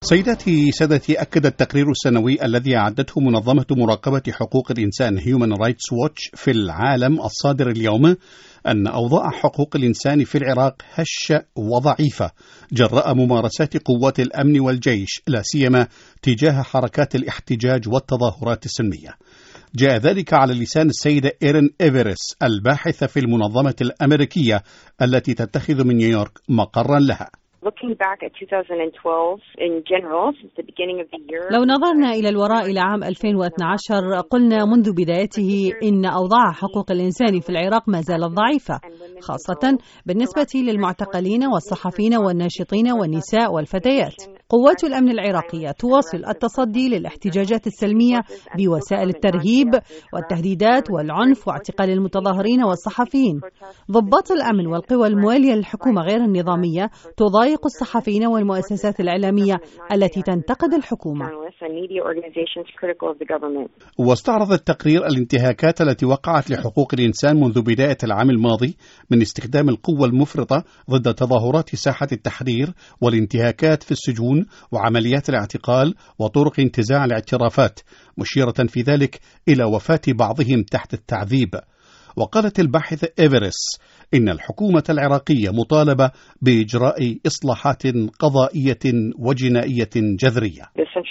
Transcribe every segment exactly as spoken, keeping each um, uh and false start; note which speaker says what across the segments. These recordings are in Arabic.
Speaker 1: سيداتي سادتي، أكد التقرير السنوي الذي أعدته منظمة مراقبة حقوق الإنسان Human Rights Watch في العالم الصادر اليوم أن أوضاع حقوق الإنسان في العراق هشة وضعيفة جراء ممارسات قوات الأمن والجيش، لا سيما تجاه حركات الاحتجاج والتظاهرات السلمية. جاء ذلك على لسان السيدة إيرين إيفرس الباحثة في المنظمة الأمريكية التي تتخذ من نيويورك مقرا لها.
Speaker 2: لو نظرنا إلى الوراء إلى عام ألفين واثني عشر قلنا منذ بدايته إن أوضاع حقوق الإنسان في العراق ما زالت ضعيفة، خاصة بالنسبة للمعتقلين والصحفيين والناشطين والنساء والفتيات. قوات الأمن العراقية تواصل التصدي للاحتجاجات السلمية بوسائل الترهيب والتهديدات والعنف واعتقال المتظاهرين والصحفيين. ضباط الأمن والقوى الموالية للحكومة غير النظامية تضايق الصحفيين والمؤسسات الإعلامية التي تنتقد الحكومة.
Speaker 1: واستعرض التقرير الانتهاكات التي وقعت لحقوق الإنسان منذ بداية العام الماضي من استخدام القوة المفرطة ضد تظاهرات ساحة التحرير والانتهاكات في السجون وعمليات الاعتقال وطرق انتزاع الاعترافات، مشيرة في ذلك إلى وفاة بعضهم تحت التعذيب. وقالت الباحثة إيفرس إن الحكومة العراقية مطالبة بإجراء إصلاحات قضائية وجنائية جذرية.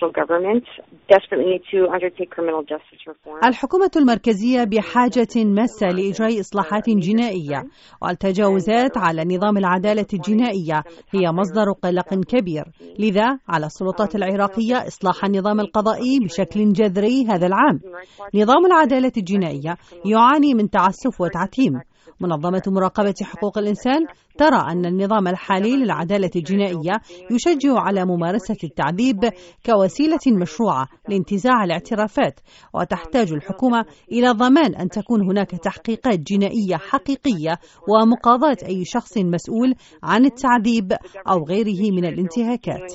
Speaker 2: الحكومة المركزية بحاجة ماسة لإجراء إصلاحات جنائية، والتجاوزات على نظام العدالة الجنائية هي مصدر قلق كبير. لذا على السلطات العراقية إصلاح النظام القضائي بشكل جذري هذا العام. نظام العدالة الجنائية يعاني من تعسف وتعتيم. منظمة مراقبة حقوق الإنسان ترى أن النظام الحالي للعدالة الجنائية يشجع على ممارسة التعذيب كوسيلة مشروعة لانتزاع الاعترافات، وتحتاج الحكومة إلى ضمان أن تكون هناك تحقيقات جنائية حقيقية ومقاضاة أي شخص مسؤول عن التعذيب أو غيره من الانتهاكات.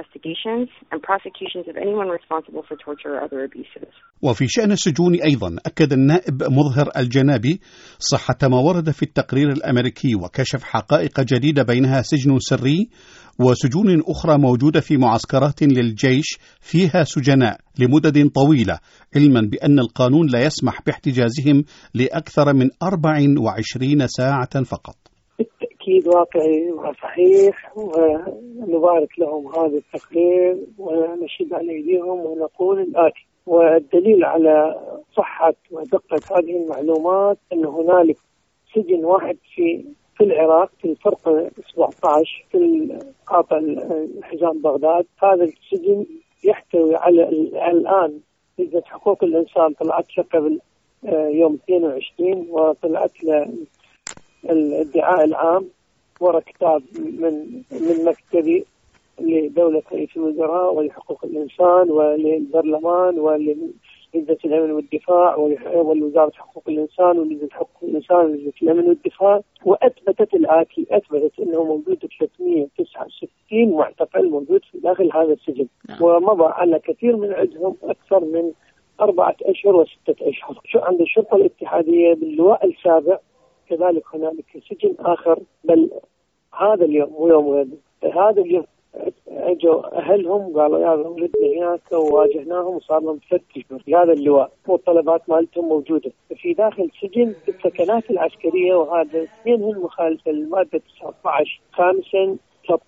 Speaker 1: وفي شأن السجون أيضا أكد النائب مظهر الجنابي صحة ما ورد في التقرير الأمريكي، وكشف حقائق جديدة بينها سجن سري وسجون أخرى موجودة في معسكرات للجيش فيها سجناء لمدد طويلة، علما بأن القانون لا يسمح باحتجازهم لأكثر من أربع وعشرين ساعة فقط.
Speaker 3: بالتأكيد واقعي وصحيح، ونبارك لهم هذا التقرير ونشد على أيديهم ونقول الآتي. والدليل على صحة ودقة هذه المعلومات أن هنالك سجن واحد في في العراق في الفرقة سبعة عشر في قاطع حزام بغداد. هذا السجن يحتوي على الآن لجنة حقوق الإنسان طلعت له قبل يوم اثنين وعشرين، وطلعت له الادعاء العام ورا كتاب من من مكتبي لدولة رئيس الوزراء ولحقوق الإنسان وللبرلمان وللجنة الأمن والدفاع ولوزارة حقوق الإنسان ولجنة حقوق الإنسان ولجنة الأمن والدفاع، وأثبتت الآتي: أثبتت أنه موجود ثلاثمئة وتسعة وستين معتقل موجود في داخل هذا السجن، ومضى على كثير من عندهم أكثر من أربعة أشهر وستة أشهر. شو عند الشرطة الاتحادية باللواء السابع كذلك هنالك سجن آخر، بل هذا اليوم ويوم غد هذا اليوم اجوا اهلهم قالوا يا ولدنا هناك وواجهناهم وصار لهم ثلاث اشهر هذا اللواء، والطلبات مالتهم موجوده في داخل السجن في السكنات العسكريه، وهذا اثنين هم مخالفه للماده تسعة عشر، خامسا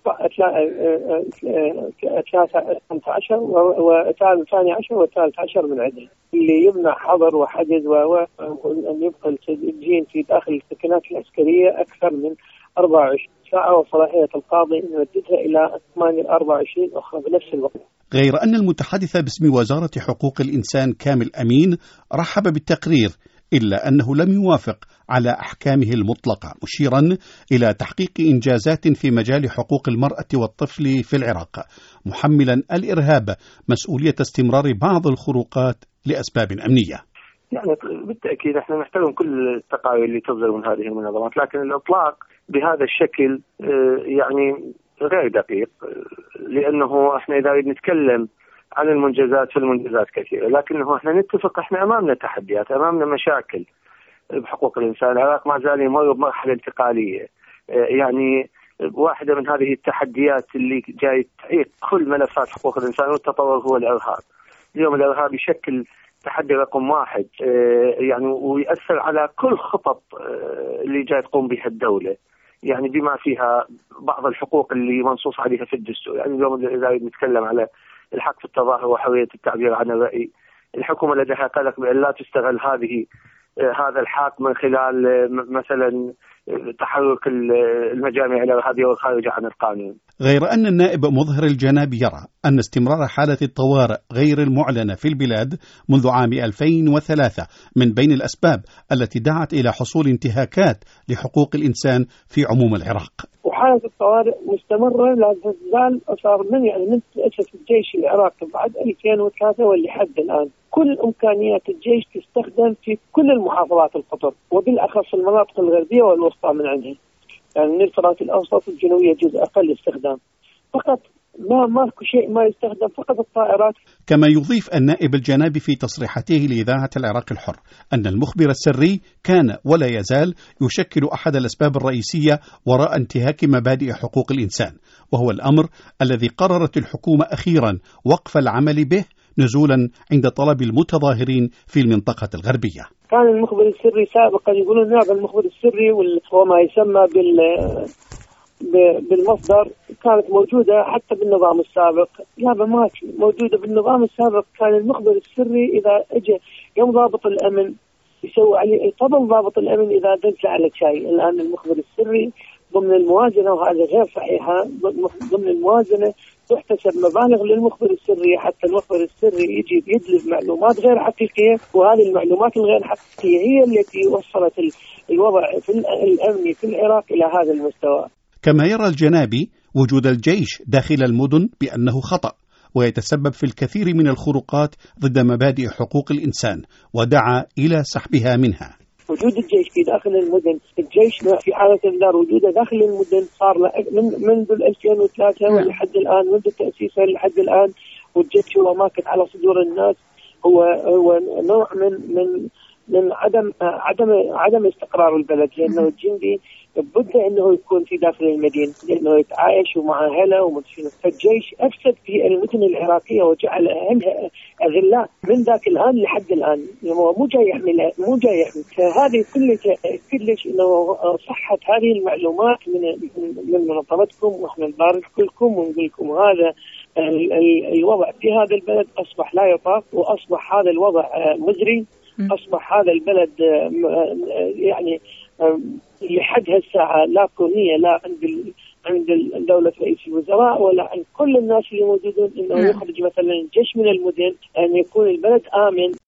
Speaker 3: ثلاثة عشر والثاني عشر والثالث عشر من عدل اللي يمنع حظر وحجز وأن يبقى السجين في داخل السكنات العسكرية أكثر من أربعة وعشرين ساعة، وصلاحية القاضي أن يمددها إلى ثمانية أربعة وعشرين أخرى بنفس الوقت.
Speaker 1: غير أن المتحدث باسم وزارة حقوق الإنسان كامل أمين رحب بالتقرير، إلا أنه لم يوافق على أحكامه المطلقة، مشيرا إلى تحقيق إنجازات في مجال حقوق المرأة والطفل في العراق، محملا الإرهاب مسؤولية استمرار بعض الخروقات لأسباب أمنية.
Speaker 4: يعني بالتأكيد احنا نحترم كل التقارير اللي تصدر من هذه المنظمات، لكن الإطلاق بهذا الشكل يعني غير دقيق، لأنه احنا إذا نتكلم عن المنجزات فالمنجزات كثيرة، لكنه احنا نتفق احنا أمامنا تحديات، أمامنا مشاكل بحقوق الإنسان. العراق ما زال يمر بمرحلة انتقالية، يعني واحدة من هذه التحديات اللي جاي تعيق كل ملفات حقوق الإنسان والتطور هو الإرهاب. اليوم الإرهاب يشكل تحدي رقم واحد يعني، ويأثر على كل خطط اللي جاي تقوم بها الدولة، يعني بما فيها بعض الحقوق اللي منصوص عليها في الدستور. يعني اليوم إذا نتكلم على الحق في التظاهر وحرية التعبير عن الرأي، الحكومة لديها قلق بأن لا تستغل هذه هذا الحق من خلال مثلا تحرك المجامع الإرهابية والخارجة عن القانون.
Speaker 1: غير أن النائب مظهر الجنابي يرى أن استمرار حالة الطوارئ غير المعلنة في البلاد منذ عام ألفين وثلاثة من بين الأسباب التي دعت إلى حصول انتهاكات لحقوق الإنسان في عموم العراق.
Speaker 3: وحالة الطوارئ مستمرة لا تزال، صار من يعني من تأسس الجيش العراقي بعد ألفين وثلاثة ولحد الآن كل إمكانيات الجيش تستخدم في كل المحافظات القطر، وبالأخص المناطق الغربية والوسطى من عندها، يعني من الفرات الأوسط الجنوبية جزء أقل استخدام، فقط ما ماكو شيء ما يستخدم، فقط الطائرات.
Speaker 1: كما يضيف النائب الجنابي في تصريحاته لإذاعة العراق الحر أن المخبر السري كان ولا يزال يشكل أحد الأسباب الرئيسية وراء انتهاك مبادئ حقوق الإنسان، وهو الأمر الذي قررت الحكومة أخيرا وقف العمل به نزولا عند طلب المتظاهرين في المنطقة الغربية.
Speaker 3: كان المخبر السري سابقا يقولون نعم المخبر السري وما يسمى بال بالمصدر كانت موجودة حتى بالنظام السابق، لا ما موجودة بالنظام السابق. كان المخبر السري إذا اجى يوم ضابط الأمن يسوي عليه طبعا ضابط الأمن إذا دز على شيء. الآن المخبر السري ضمن الموازنة، وهذا غير صحيحة، ضمن الموازنة تحتسب مبالغ للمخبر السري حتى المخبر السري يجي يدلب معلومات غير حقيقية، وهذه المعلومات الغير حقيقية هي التي وصلت الوضع في الأمني في العراق إلى هذا المستوى.
Speaker 1: كما يرى الجنابي وجود الجيش داخل المدن بأنه خطأ ويتسبب في الكثير من الخروقات ضد مبادئ حقوق الإنسان، ودعا إلى سحبها منها.
Speaker 3: وجود الجيش في داخل المدن، الجيش في حالة إنذار وجوده داخل المدن صار من منذ ألفين وثلاثة ولحد الآن، منذ تأسيسه لحد الآن، والجيش هو ماكن على صدور الناس، هو هو نوع من من من عدم عدم عدم استقرار البلد، لأنه الجندي بد أنه يكون في داخل المدينة لأنه يتعايش مع أهله ومدفنه. فالجيش أفسد في المدن العراقية وجعل أهلها أذلاء من ذاك الآن لحد الآن، هو مو جاي يحمل مو جاي يحمل. فهذه كل كلش إنه صحة هذه المعلومات من من منظمتكم، وإحنا نبارك لكم ونقول لكم هذا الوضع في هذا البلد أصبح لا يطاق، وأصبح هذا الوضع مزري، أصبح هذا البلد يعني لحد هالساعة لا كونية لا عند عند دولة رئيس الوزراء ولا عند كل الناس اللي موجودين، إنه يخرج مثلا الجيش من المدن، أن يكون البلد آمن.